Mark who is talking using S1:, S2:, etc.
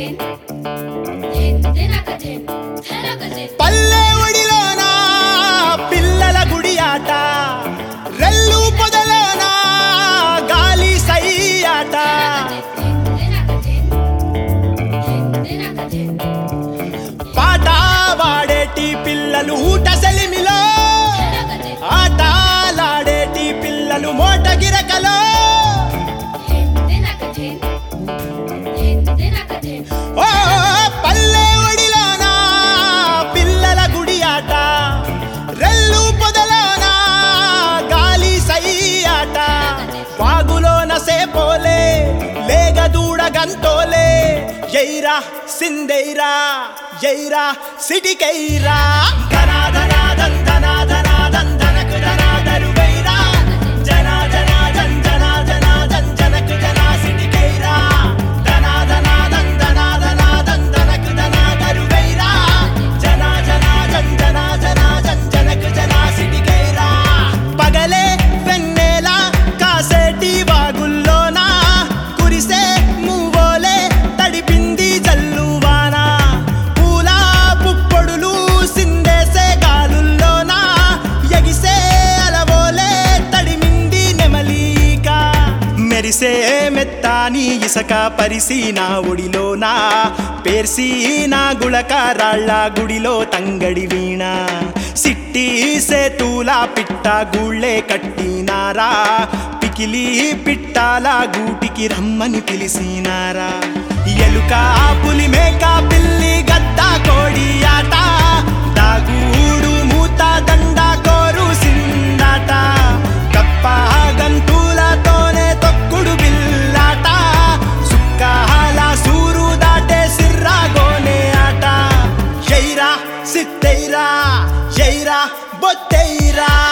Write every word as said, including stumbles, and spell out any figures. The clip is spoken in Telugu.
S1: పల్లె ఒడిలోన పిల్లల గుడి ఆట, రెల్లు పొదలోన గాలి సయ్యాట, పాట వాడేటి పిల్లలు ఊట సెలిమిలో, ఆటలాడేటి పిల్లలు మోట గిరకలో. ఓ పల్లె ఒడిలోన పిల్లల గుడి ఆట, రెల్లు పొదలోన గాలి సయ్యాట, వాగులోన సేపోలే లేగ దూడ గంతోలే, ఎయిరా సిందెయిరా ఎయిరా సిటికైరా, ధనాధనాదన్ ధనాధనాదన్ ధనకు ధనాధరు వైరా, జనా జనాదన్ జనాదనాదన్ జనకు జనా సిటికైరా, ధనాధనాదన్ ధనాధనాదన్ ధనకు ధనాధరు వైరా, జనా జనాదన్ జనాదనాదన్ జనకు జనా సిటికైరా. పగలే వెన్నెల కాసేటి వాగుల్లోన కురిసే మువ్వోలే తడిపింది జల్లువాన, పూల పుప్పొడులు సిందేసే గాలుల్లోన ఎగిసే అలవోలే తడిమింది నెమలీక, మెరిసే మెత్తాని ఇసక పరిసి నా ఒడిలోన పేర్సి నా గుళక రాళ్ళ గుడిలో తంగడి వీణ, సిట్టి సేతుల పిట్ట గూళ్ళే కట్టినారా, పికిలి పిట్టాల గూటికి రమ్మని పిలిసినారా, ఎలుక పులి మేక పిల్లి గద్ద కోడి ఆట, దాగూడు మూత దండ కోరు సిందాట, కప్ప గంతులతోనే తొక్కుడు బిల్లాట, సుక్కాల సూరు దాటే సిర్రాగోనే ఆట, ఎయిరా సిత్తెయిరా ఎయిరా బొత్తెయిరా.